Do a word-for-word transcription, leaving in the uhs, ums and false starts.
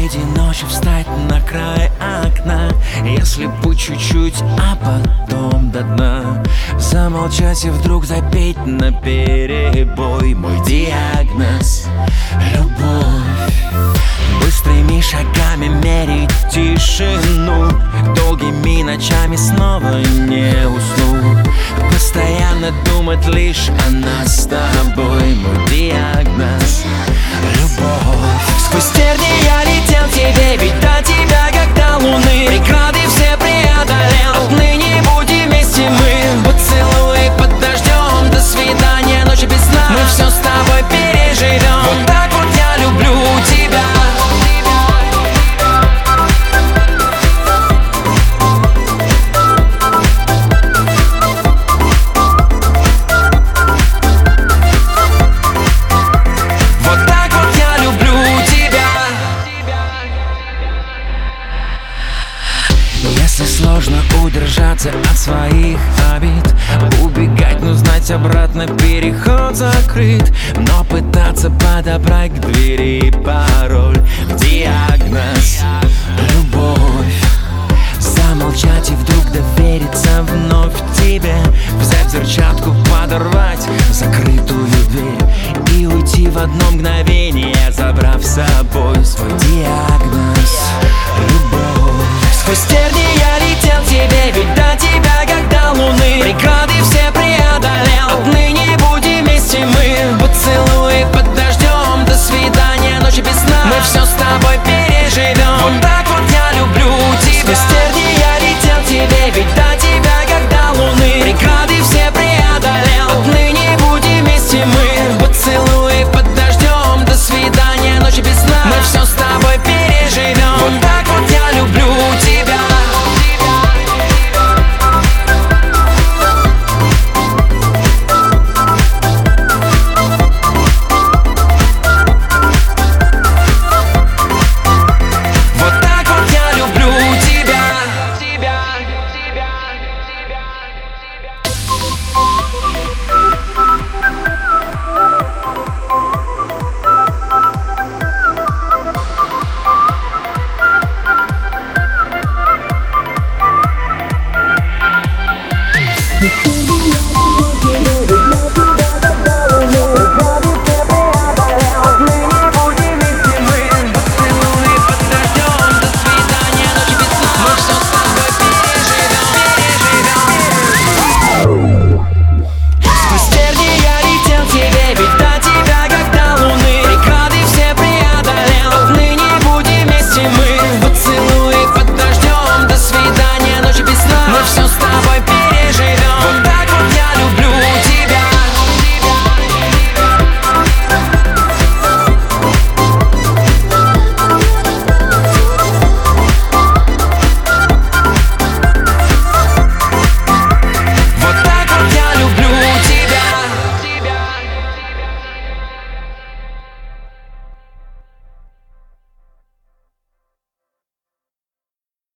среди ночи встать на край окна, если бы чуть-чуть, а потом до дна. Замолчать и вдруг запеть наперебой мой диагноз — любовь. Быстрыми шагами мерить тишину, долгими ночами снова не усну. Постоянно думать лишь о нас с тобой, мой диагноз — любовь. Сквозь тернии я летел тебе, ведь до тебя как до луны. Преграды все преодолел, отныне будем вместе мы. Поцелуй под дождем, до свидания, ночи без сна. Мы все с тобой переживем, вот так вот я люблю тебя. Если сложно удержаться от своих обид, убегать, но знать обратно переход закрыт. Но пытаться подобрать к двери пароль, диагноз — любовь. Замолчать и вдруг довериться вновь тебе, взять взрывчатку, подорвать закрытую дверь и уйти в одно мгновение, забрав с собой свой диагноз.